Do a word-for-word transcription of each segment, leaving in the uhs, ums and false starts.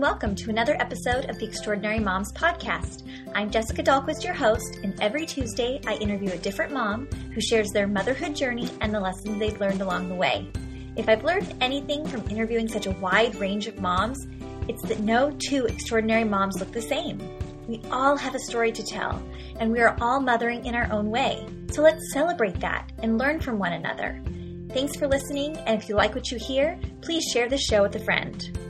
welcome to another episode of the Extraordinary Moms Podcast. I'm Jessica Dahlquist, your host, and every Tuesday I interview a different mom who shares their motherhood journey and the lessons they've learned along the way. If I've learned anything from interviewing such a wide range of moms, it's that no two extraordinary moms look the same. We all have a story to tell, and we are all mothering in our own way. So let's celebrate that and learn from one another. Thanks for listening, and if you like what you hear, please share the show with a friend.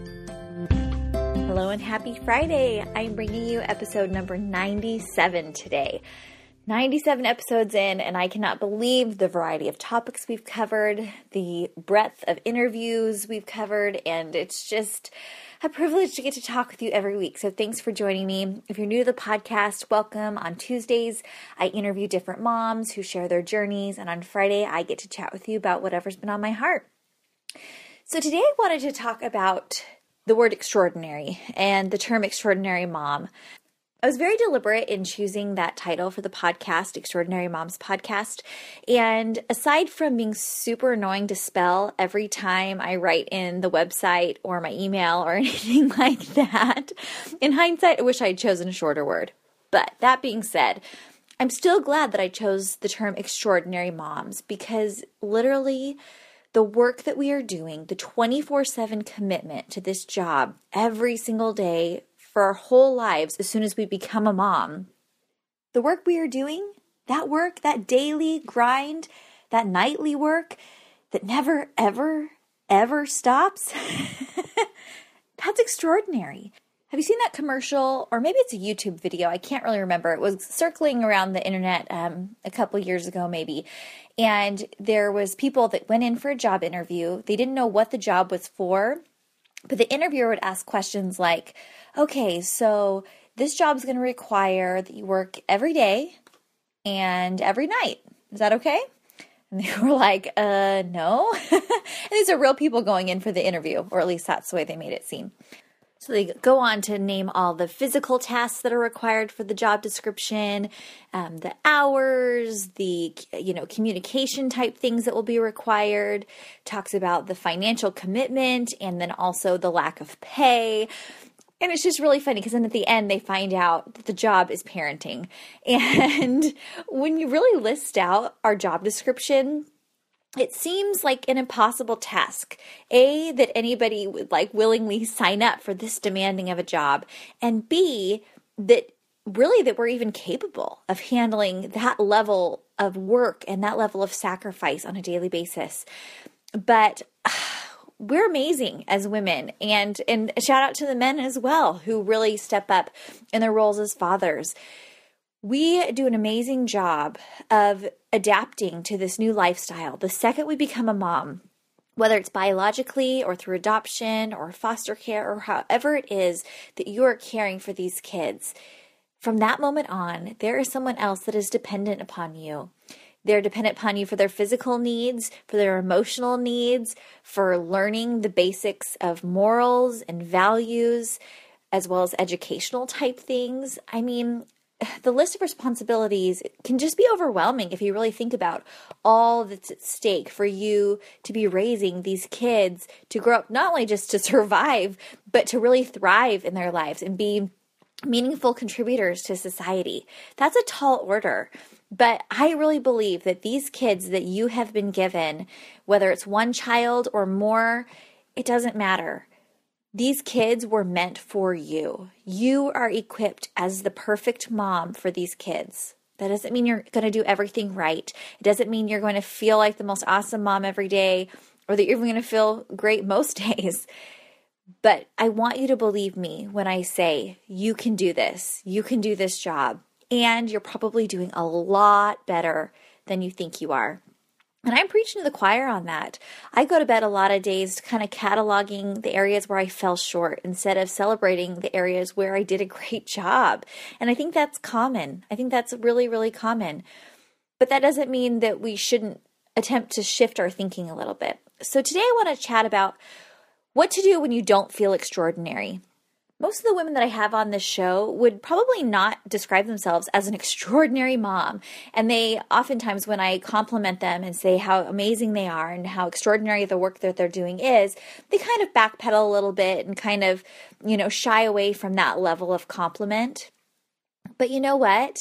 Hello and happy Friday. I'm bringing you episode number ninety-seven today. ninety-seven episodes in, and I cannot believe the variety of topics we've covered, the breadth of interviews we've covered, and it's just a privilege to get to talk with you every week. So thanks for joining me. If you're new to the podcast, welcome. On Tuesdays, I interview different moms who share their journeys, and on Friday, I get to chat with you about whatever's been on my heart. So today I wanted to talk about the word extraordinary and the term extraordinary mom. I was very deliberate in choosing that title for the podcast, Extraordinary Moms Podcast. And aside from being super annoying to spell every time I write in the website or my email or anything like that, in hindsight, I wish I had chosen a shorter word. But that being said, I'm still glad that I chose the term extraordinary moms because literally the work that we are doing, the twenty-four seven commitment to this job every single day for our whole lives as soon as we become a mom, the work we are doing, that work, that daily grind, that nightly work that never, ever, ever stops, that's extraordinary. Have you seen that commercial? Or maybe it's a YouTube video. I can't really remember. It was circling around the internet um, a couple years ago maybe. And there was people that went in for a job interview. They didn't know what the job was for. But the interviewer would ask questions like, okay, so this job is going to require that you work every day and every night. Is that okay? And they were like, uh, no. And these are real people going in for the interview, or at least that's the way they made it seem. So they go on to name all the physical tasks that are required for the job description, um, the hours, the you know communication type things that will be required, talks about the financial commitment, and then also the lack of pay. And it's just really funny because then at the end they find out that the job is parenting. And when you really list out our job description, it seems like an impossible task. A, that anybody would like willingly sign up for this demanding of a job. And B, that really that we're even capable of handling that level of work and that level of sacrifice on a daily basis. But uh, we're amazing as women, and, and shout out to the men as well who really step up in their roles as fathers. We do an amazing job of adapting to this new lifestyle the second we become a mom, whether it's biologically or through adoption or foster care or however it is that you are caring for these kids. From that moment on, there is someone else that is dependent upon you. They're dependent upon you for their physical needs, for their emotional needs, for learning the basics of morals and values, as well as educational type things. I mean, the list of responsibilities can just be overwhelming if you really think about all that's at stake for you to be raising these kids to grow up, not only just to survive, but to really thrive in their lives and be meaningful contributors to society. That's a tall order. But I really believe that these kids that you have been given, whether it's one child or more, it doesn't matter. These kids were meant for you. You are equipped as the perfect mom for these kids. That doesn't mean you're going to do everything right. It doesn't mean you're going to feel like the most awesome mom every day or that you're going to feel great most days. But I want you to believe me when I say you can do this. You can do this job. And you're probably doing a lot better than you think you are. And I'm preaching to the choir on that. I go to bed a lot of days kind of cataloging the areas where I fell short instead of celebrating the areas where I did a great job. And I think that's common. I think that's really, really common. But that doesn't mean that we shouldn't attempt to shift our thinking a little bit. So today I want to chat about what to do when you don't feel extraordinary. Most of the women that I have on this show would probably not describe themselves as an extraordinary mom. And they oftentimes, when I compliment them and say how amazing they are and how extraordinary the work that they're doing is, they kind of backpedal a little bit and kind of, you know, shy away from that level of compliment. But you know what?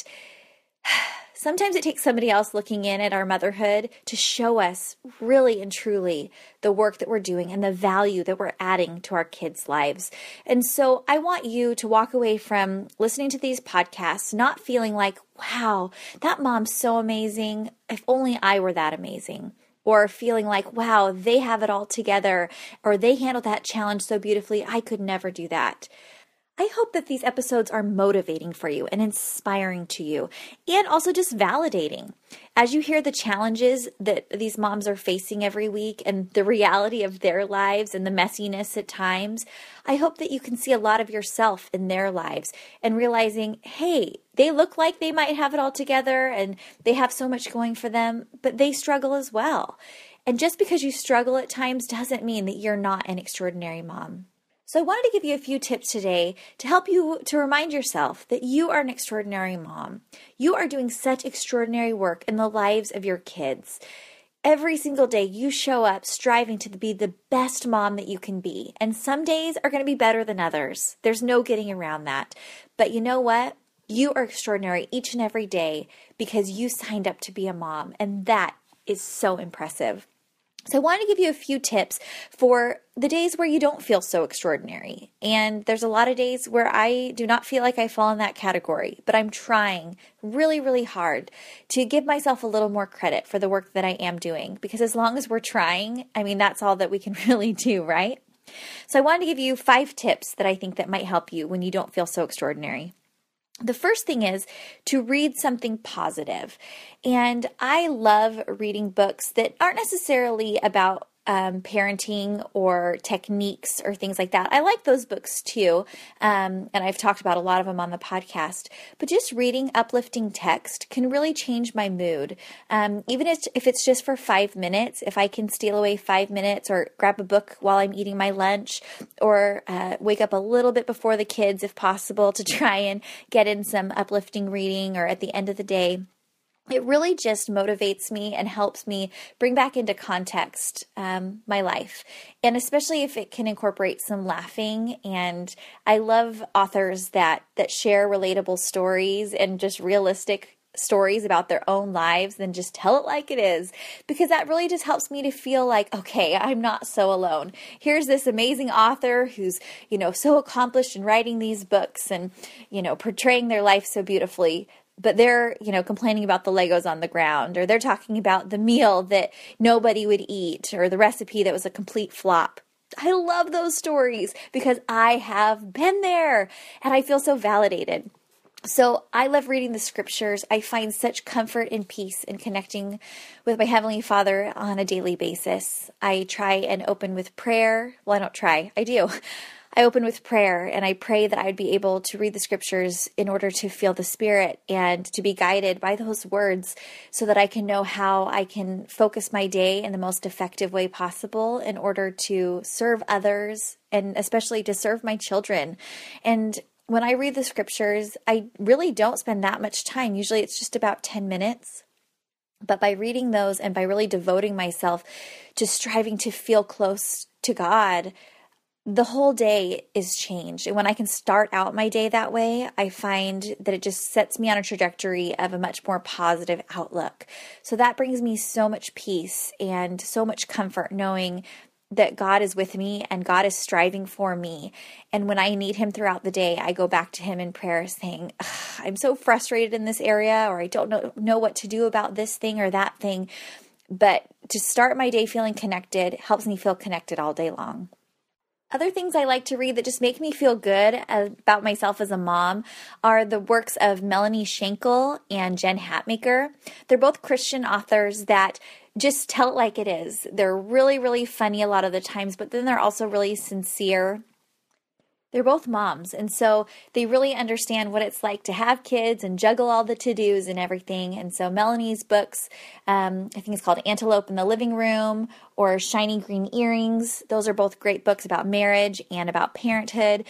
Sometimes it takes somebody else looking in at our motherhood to show us really and truly the work that we're doing and the value that we're adding to our kids' lives. And so I want you to walk away from listening to these podcasts not feeling like, wow, that mom's so amazing. If only I were that amazing. Or feeling like, wow, they have it all together, or they handled that challenge so beautifully, I could never do that. I hope that these episodes are motivating for you and inspiring to you, and also just validating. As you hear the challenges that these moms are facing every week and the reality of their lives and the messiness at times, I hope that you can see a lot of yourself in their lives and realizing, hey, they look like they might have it all together and they have so much going for them, but they struggle as well. And just because you struggle at times doesn't mean that you're not an extraordinary mom. So I wanted to give you a few tips today to help you to remind yourself that you are an extraordinary mom. You are doing such extraordinary work in the lives of your kids. Every single day you show up striving to be the best mom that you can be. And some days are going to be better than others. There's no getting around that. But you know what? You are extraordinary each and every day because you signed up to be a mom. And that is so impressive. So I wanted to give you a few tips for the days where you don't feel so extraordinary. And there's a lot of days where I do not feel like I fall in that category, but I'm trying really, really hard to give myself a little more credit for the work that I am doing. Because as long as we're trying, I mean, that's all that we can really do, right? So I wanted to give you five tips that I think that might help you when you don't feel so extraordinary. The first thing is to read something positive. And I love reading books that aren't necessarily about um, parenting or techniques or things like that. I like those books too. Um, and I've talked about a lot of them on the podcast. But just reading uplifting text can really change my mood. Um, even if, if it's just for five minutes, if I can steal away five minutes or grab a book while I'm eating my lunch or uh, wake up a little bit before the kids if possible to try and get in some uplifting reading or at the end of the day. It really just motivates me and helps me bring back into context um, my life. And especially if it can incorporate some laughing. And I love authors that that share relatable stories and just realistic stories about their own lives, then just tell it like it is, because that really just helps me to feel like, okay, I'm not so alone. Here's this amazing author who's, you know, so accomplished in writing these books and, you know, portraying their life so beautifully. But they're, you know, complaining about the Legos on the ground, or they're talking about the meal that nobody would eat, or the recipe that was a complete flop. I love those stories because I have been there and I feel so validated. So I love reading the scriptures. I find such comfort and peace in connecting with my Heavenly Father on a daily basis. I try and open with prayer. Well, I don't try. I do. I open with prayer and I pray that I'd be able to read the scriptures in order to feel the Spirit and to be guided by those words so that I can know how I can focus my day in the most effective way possible in order to serve others and especially to serve my children. And when I read the scriptures, I really don't spend that much time. Usually it's just about ten minutes. But by reading those and by really devoting myself to striving to feel close to God, the whole day is changed. And when I can start out my day that way, I find that it just sets me on a trajectory of a much more positive outlook. So that brings me so much peace and so much comfort knowing that God is with me and God is striving for me. And when I need Him throughout the day, I go back to Him in prayer saying, I'm so frustrated in this area, or I don't know, know what to do about this thing or that thing. But to start my day feeling connected helps me feel connected all day long. Other things I like to read that just make me feel good about myself as a mom are the works of Melanie Shankle and Jen Hatmaker. They're both Christian authors that just tell it like it is. They're really, really funny a lot of the times, but then they're also really sincere. They're both moms, and so they really understand what it's like to have kids and juggle all the to-dos and everything. And so Melanie's books, um, I think it's called Antelope in the Living Room or Shiny Green Earrings. Those are both great books about marriage and about parenthood.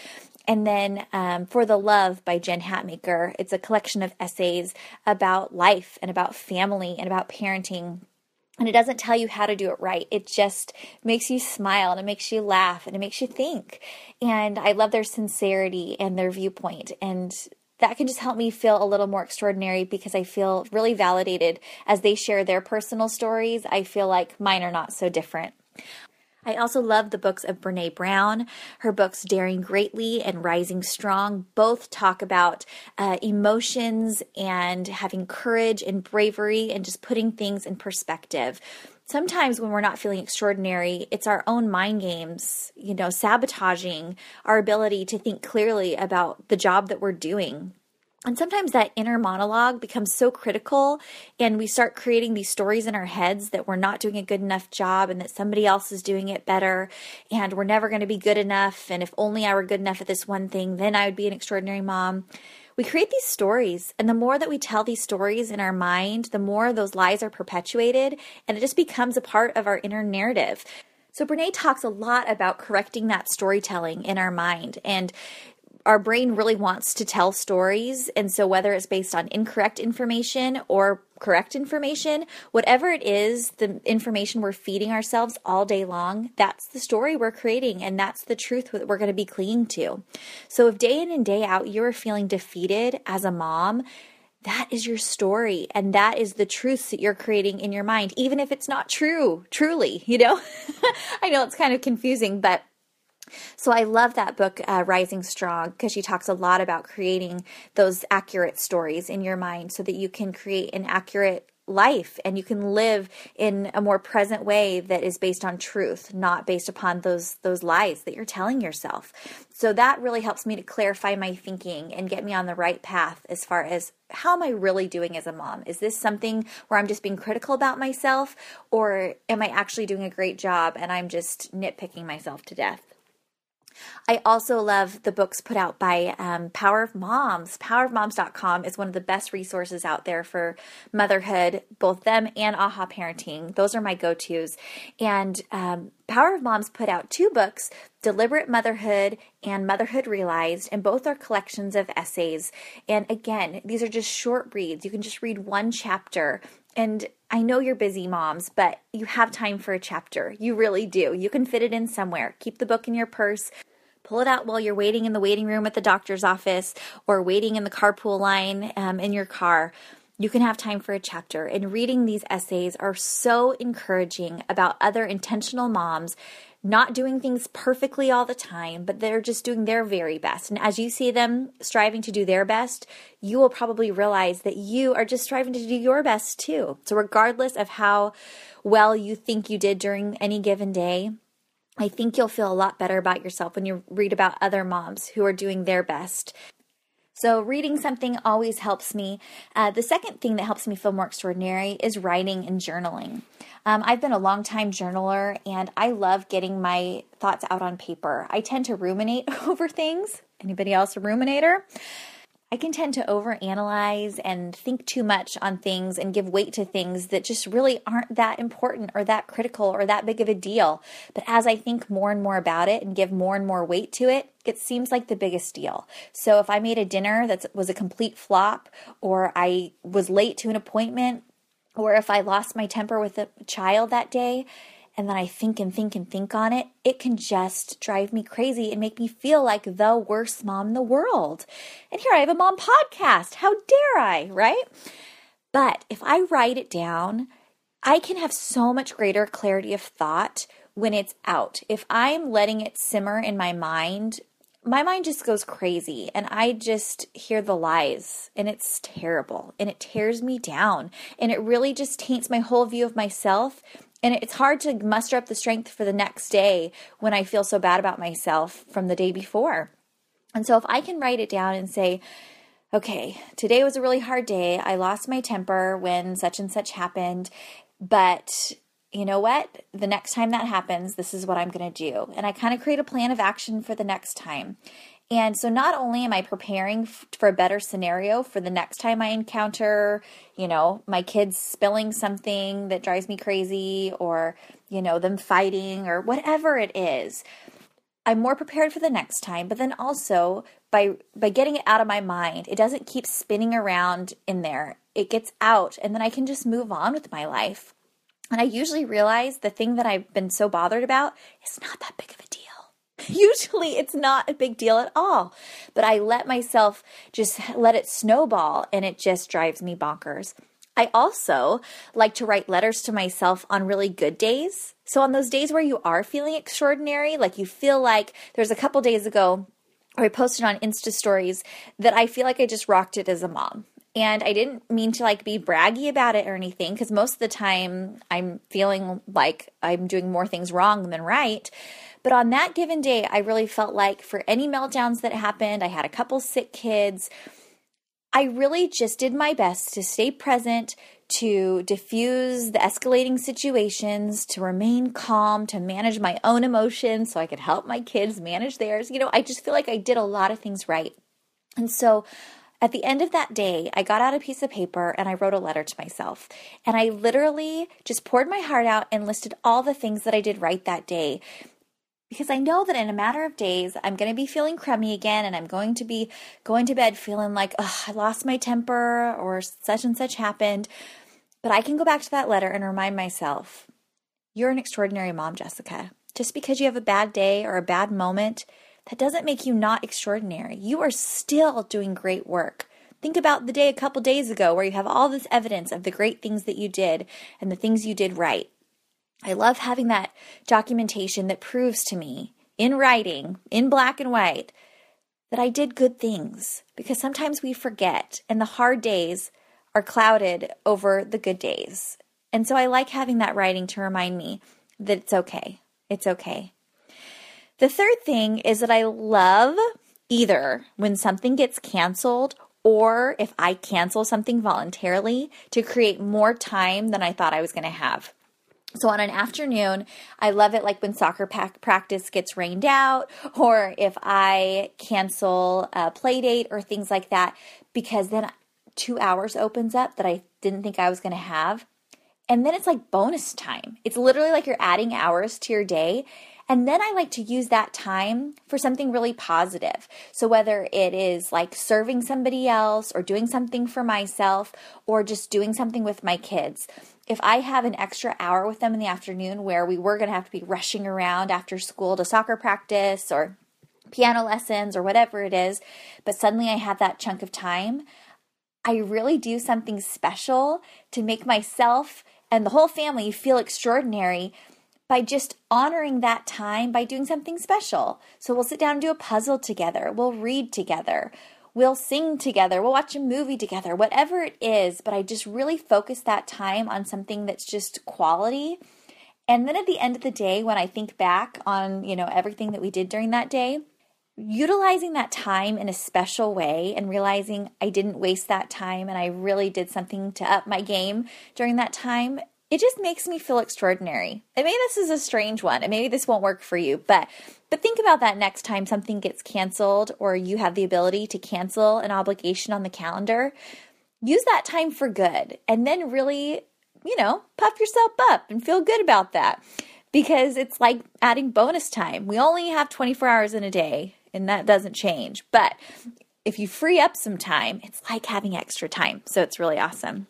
And then um, For the Love by Jen Hatmaker. It's a collection of essays about life and about family and about parenting. And it doesn't tell you how to do it right. It just makes you smile and it makes you laugh and it makes you think. And I love their sincerity and their viewpoint. And that can just help me feel a little more extraordinary because I feel really validated as they share their personal stories. I feel like mine are not so different. I also love the books of Brené Brown. Her books Daring Greatly and Rising Strong both talk about uh, emotions and having courage and bravery and just putting things in perspective. Sometimes when we're not feeling extraordinary, it's our own mind games, you know, sabotaging our ability to think clearly about the job that we're doing. And sometimes that inner monologue becomes so critical and we start creating these stories in our heads that we're not doing a good enough job and that somebody else is doing it better and we're never going to be good enough. And if only I were good enough at this one thing, then I would be an extraordinary mom. We create these stories, and the more that we tell these stories in our mind, the more those lies are perpetuated and it just becomes a part of our inner narrative. So Brené talks a lot about correcting that storytelling in our mind, and our brain really wants to tell stories. And so whether it's based on incorrect information or correct information, whatever it is, the information we're feeding ourselves all day long, that's the story we're creating. And that's the truth that we're going to be clinging to. So if day in and day out, you're feeling defeated as a mom, that is your story. And that is the truths that you're creating in your mind, even if it's not true, truly, you know, I know it's kind of confusing, but so I love that book, uh, Rising Strong, because she talks a lot about creating those accurate stories in your mind so that you can create an accurate life and you can live in a more present way that is based on truth, not based upon those those lies that you're telling yourself. So that really helps me to clarify my thinking and get me on the right path as far as how am I really doing as a mom? Is this something where I'm just being critical about myself, or am I actually doing a great job and I'm just nitpicking myself to death? I also love the books put out by um, Power of Moms. power of moms dot com is one of the best resources out there for motherhood, both them and AHA Parenting. Those are my go-tos. And um, Power of Moms put out two books, Deliberate Motherhood and Motherhood Realized, and both are collections of essays. And again, these are just short reads. You can just read one chapter. And I know you're busy, moms, but you have time for a chapter. You really do. You can fit it in somewhere. Keep the book in your purse. Pull it out while you're waiting in the waiting room at the doctor's office or waiting in the carpool line um, in your car. You can have time for a chapter. And reading these essays are so encouraging about other intentional moms not doing things perfectly all the time, but they're just doing their very best. And as you see them striving to do their best, you will probably realize that you are just striving to do your best too. So regardless of how well you think you did during any given day, I think you'll feel a lot better about yourself when you read about other moms who are doing their best. So reading something always helps me. Uh, the second thing that helps me feel more extraordinary is writing and journaling. Um, I've been a long time journaler and I love getting my thoughts out on paper. I tend to ruminate over things. Anybody else a ruminator? I can tend to overanalyze and think too much on things and give weight to things that just really aren't that important or that critical or that big of a deal. But as I think more and more about it and give more and more weight to it, it seems like the biggest deal. So if I made a dinner that was a complete flop, or I was late to an appointment, or if I lost my temper with a child that day, and then I think and think and think on it, it can just drive me crazy and make me feel like the worst mom in the world. And here I have a mom podcast. How dare I, right? But if I write it down, I can have so much greater clarity of thought when it's out. If I'm letting it simmer in my mind, my mind just goes crazy and I just hear the lies and it's terrible and it tears me down and it really just taints my whole view of myself. And it's hard to muster up the strength for the next day when I feel so bad about myself from the day before. And so if I can write it down and say, okay, today was a really hard day. I lost my temper when such and such happened, but you know what? The next time that happens, this is what I'm going to do. And I kind of create a plan of action for the next time. And so not only am I preparing f- for a better scenario for the next time I encounter, you know, my kids spilling something that drives me crazy, or, you know, them fighting or whatever it is, I'm more prepared for the next time, but then also by by getting it out of my mind, it doesn't keep spinning around in there. It gets out, and then I can just move on with my life. And I usually realize the thing that I've been so bothered about is not that big of a deal. Usually it's not a big deal at all, but I let myself just let it snowball, and it just drives me bonkers. I also like to write letters to myself on really good days. So on those days where you are feeling extraordinary, like you feel like there's a couple days ago where I posted on Insta stories that I feel like I just rocked it as a mom. And I didn't mean to like be braggy about it or anything, because most of the time I'm feeling like I'm doing more things wrong than right. But on that given day, I really felt like for any meltdowns that happened, I had a couple sick kids, I really just did my best to stay present, to diffuse the escalating situations, to remain calm, to manage my own emotions so I could help my kids manage theirs. You know, I just feel like I did a lot of things right. And so at the end of that day, I got out a piece of paper and I wrote a letter to myself. And I literally just poured my heart out and listed all the things that I did right that day. Because I know that in a matter of days, I'm going to be feeling crummy again, and I'm going to be going to bed feeling like, oh, I lost my temper, or such and such happened. But I can go back to that letter and remind myself, you're an extraordinary mom, Jessica. Just because you have a bad day or a bad moment, that doesn't make you not extraordinary. You are still doing great work. Think about the day a couple days ago where you have all this evidence of the great things that you did and the things you did right. I love having that documentation that proves to me in writing, in black and white, that I did good things, because sometimes we forget and the hard days are clouded over the good days. And so I like having that writing to remind me that it's okay. It's okay. The third thing is that I love either when something gets canceled or if I cancel something voluntarily to create more time than I thought I was going to have. So on an afternoon, I love it like when soccer pack practice gets rained out, or if I cancel a play date or things like that, because then two hours opens up that I didn't think I was going to have. And then it's like bonus time. It's literally like you're adding hours to your day. And then I like to use that time for something really positive. So whether it is like serving somebody else or doing something for myself or just doing something with my kids. If I have an extra hour with them in the afternoon where we were going to have to be rushing around after school to soccer practice or piano lessons or whatever it is, but suddenly I have that chunk of time, I really do something special to make myself and the whole family feel extraordinary by just honoring that time by doing something special. So we'll sit down and do a puzzle together. We'll read together. We'll sing together. We'll watch a movie together, whatever it is. But I just really focus that time on something that's just quality. And then at the end of the day, when I think back on, you know, everything that we did during that day, utilizing that time in a special way and realizing I didn't waste that time and I really did something to up my game during that time, it just makes me feel extraordinary. And maybe this is a strange one, and maybe this won't work for you, but but think about that next time something gets canceled or you have the ability to cancel an obligation on the calendar. Use that time for good, and then really, you know, puff yourself up and feel good about that, because it's like adding bonus time. We only have twenty-four hours in a day, and that doesn't change. But if you free up some time, it's like having extra time. So it's really awesome.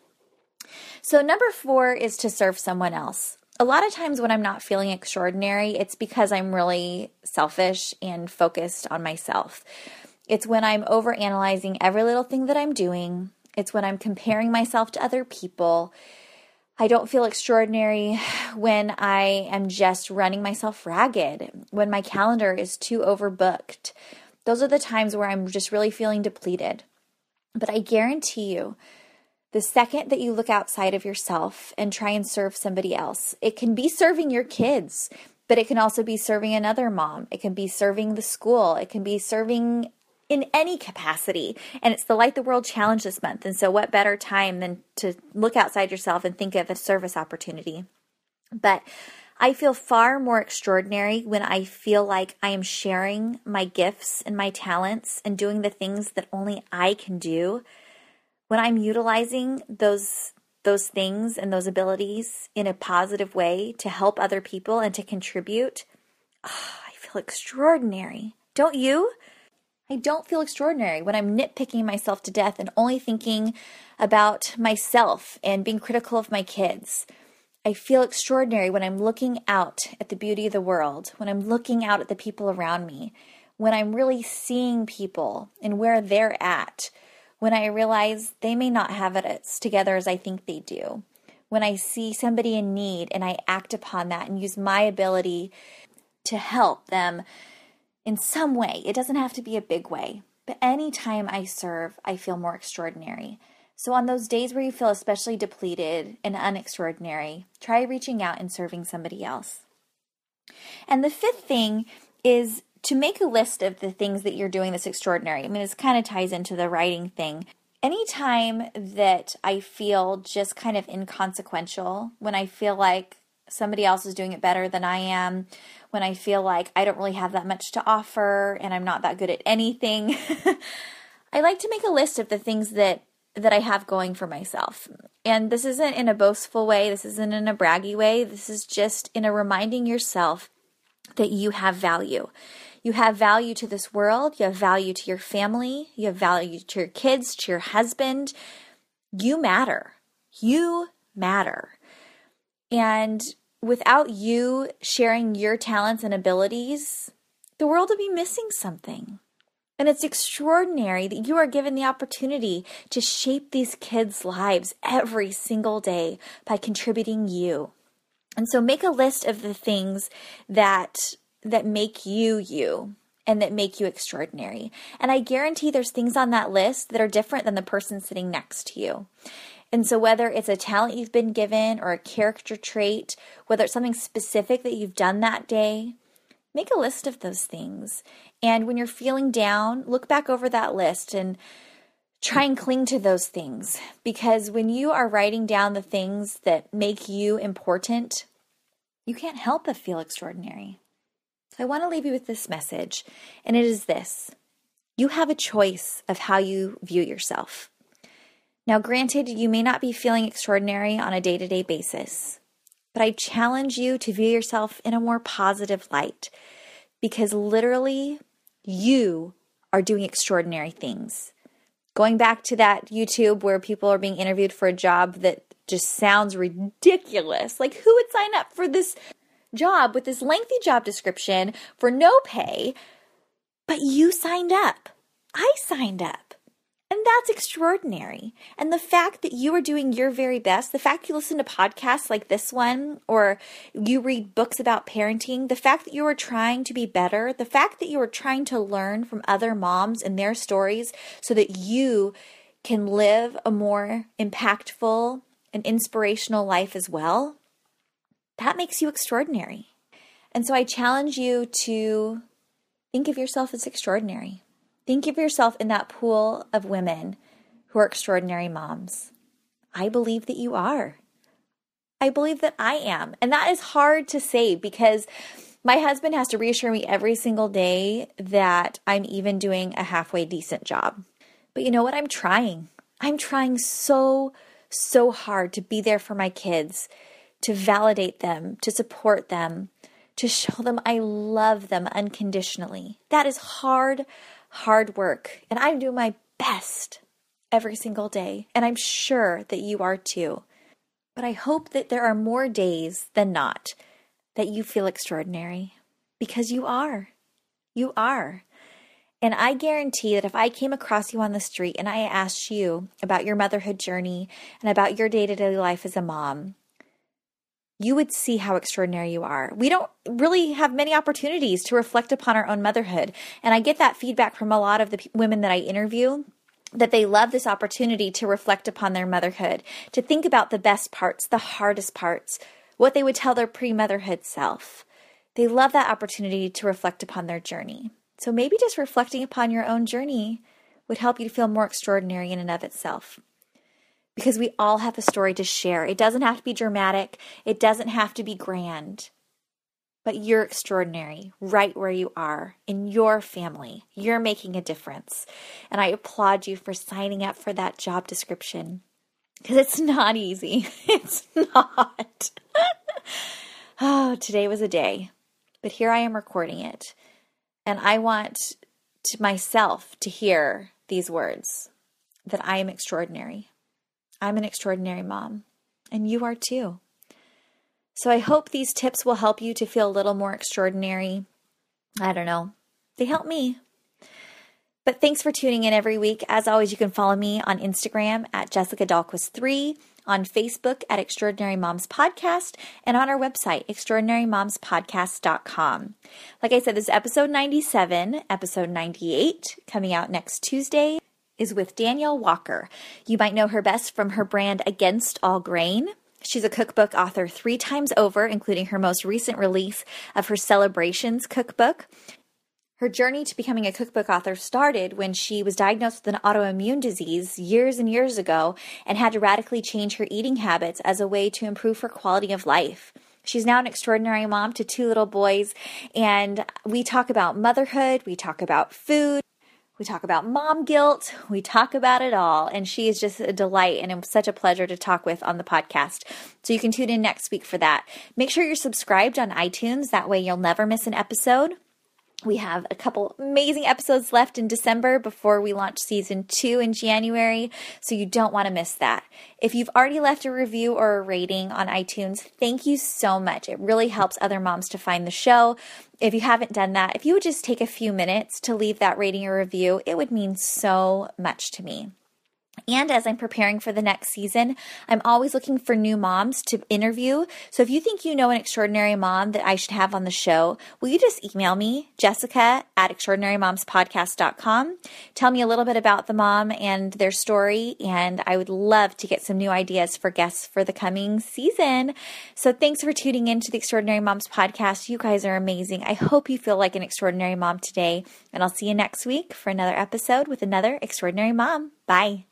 So number four is to serve someone else. A lot of times when I'm not feeling extraordinary, it's because I'm really selfish and focused on myself. It's when I'm overanalyzing every little thing that I'm doing. It's when I'm comparing myself to other people. I don't feel extraordinary when I am just running myself ragged, when my calendar is too overbooked. Those are the times where I'm just really feeling depleted. But I guarantee you, the second that you look outside of yourself and try and serve somebody else, it can be serving your kids, but it can also be serving another mom. It can be serving the school. It can be serving in any capacity. And it's the Light the World Challenge this month. And so what better time than to look outside yourself and think of a service opportunity. But I feel far more extraordinary when I feel like I am sharing my gifts and my talents and doing the things that only I can do. When I'm utilizing those those things and those abilities in a positive way to help other people and to contribute, oh, I feel extraordinary. Don't you? I don't feel extraordinary when I'm nitpicking myself to death and only thinking about myself and being critical of my kids. I feel extraordinary when I'm looking out at the beauty of the world, when I'm looking out at the people around me, when I'm really seeing people and where they're at, when I realize they may not have it as together as I think they do, when I see somebody in need and I act upon that and use my ability to help them in some way. It doesn't have to be a big way, but anytime I serve, I feel more extraordinary. So on those days where you feel especially depleted and unextraordinary, try reaching out and serving somebody else. And the fifth thing is to make a list of the things that you're doing that's extraordinary. I mean, this kind of ties into the writing thing. Anytime that I feel just kind of inconsequential, when I feel like somebody else is doing it better than I am, when I feel like I don't really have that much to offer and I'm not that good at anything, I like to make a list of the things that that I have going for myself. And this isn't in a boastful way. This isn't in a braggy way. This is just in a reminding yourself that you have value. You have value to this world. You have value to your family. You have value to your kids, to your husband. You matter. You matter. And without you sharing your talents and abilities, the world would be missing something. And it's extraordinary that you are given the opportunity to shape these kids' lives every single day by contributing you. And so make a list of the things that that make you you and that make you extraordinary. And I guarantee there's things on that list that are different than the person sitting next to you. And so whether it's a talent you've been given or a character trait, whether it's something specific that you've done that day, make a list of those things. And when you're feeling down, look back over that list and try and cling to those things. Because when you are writing down the things that make you important, you can't help but feel extraordinary. So I want to leave you with this message, and it is this. You have a choice of how you view yourself. Now, granted, you may not be feeling extraordinary on a day-to-day basis, but I challenge you to view yourself in a more positive light, because literally, you are doing extraordinary things. Going back to that YouTube where people are being interviewed for a job that just sounds ridiculous. Like, who would sign up for this job with this lengthy job description for no pay? But you signed up. I signed up. And that's extraordinary. And the fact that you are doing your very best, the fact you listen to podcasts like this one, or you read books about parenting, the fact that you are trying to be better, the fact that you are trying to learn from other moms and their stories so that you can live a more impactful and inspirational life as well, that makes you extraordinary. And so I challenge you to think of yourself as extraordinary. Think of yourself in that pool of women who are extraordinary moms. I believe that you are. I believe that I am. And that is hard to say because my husband has to reassure me every single day that I'm even doing a halfway decent job. But you know what? I'm trying. I'm trying so, so hard to be there for my kids, to validate them, to support them, to show them I love them unconditionally. That is hard, hard work. And I'm doing my best every single day. And I'm sure that you are too. But I hope that there are more days than not that you feel extraordinary, because you are. You are. And I guarantee that if I came across you on the street and I asked you about your motherhood journey and about your day-to-day life as a mom, you would see how extraordinary you are. We don't really have many opportunities to reflect upon our own motherhood. And I get that feedback from a lot of the p- women that I interview, that they love this opportunity to reflect upon their motherhood, to think about the best parts, the hardest parts, what they would tell their pre-motherhood self. They love that opportunity to reflect upon their journey. So maybe just reflecting upon your own journey would help you to feel more extraordinary in and of itself. Because we all have a story to share. It doesn't have to be dramatic. It doesn't have to be grand. But you're extraordinary right where you are in your family. You're making a difference. And I applaud you for signing up for that job description. Because it's not easy. It's not. Oh, today was a day. but here I am recording it. And I want to myself to hear these words, that I am extraordinary. I'm an extraordinary mom, and you are too. So I hope these tips will help you to feel a little more extraordinary. I don't know. They help me. But thanks for tuning in every week. As always, you can follow me on Instagram at Jessica Dahlquist three, on Facebook at Extraordinary Moms Podcast, and on our website, extraordinary moms podcast dot com. Like I said, this is episode ninety-seven. Episode ninety-eight, coming out next Tuesday, is with Danielle Walker. You might know her best from her brand Against All Grain. She's a cookbook author three times over, including her most recent release of her Celebrations cookbook. Her journey to becoming a cookbook author started when she was diagnosed with an autoimmune disease years and years ago and had to radically change her eating habits as a way to improve her quality of life. She's now an extraordinary mom to two little boys, and we talk about motherhood, we talk about food, we talk about mom guilt, we talk about it all, and she is just a delight and it's such a pleasure to talk with on the podcast. So you can tune in next week for that. Make sure you're subscribed on iTunes, that way you'll never miss an episode. We have a couple amazing episodes left in December before we launch season two in January, so you don't want to miss that. If you've already left a review or a rating on iTunes, thank you so much. It really helps other moms to find the show. If you haven't done that, if you would just take a few minutes to leave that rating or review, it would mean so much to me. And as I'm preparing for the next season, I'm always looking for new moms to interview. So if you think you know an extraordinary mom that I should have on the show, will you just email me, Jessica at extraordinary moms podcast dot com. Tell me a little bit about the mom and their story, and I would love to get some new ideas for guests for the coming season. So thanks for tuning in to the Extraordinary Moms Podcast. You guys are amazing. I hope you feel like an extraordinary mom today, and I'll see you next week for another episode with another extraordinary mom. Bye.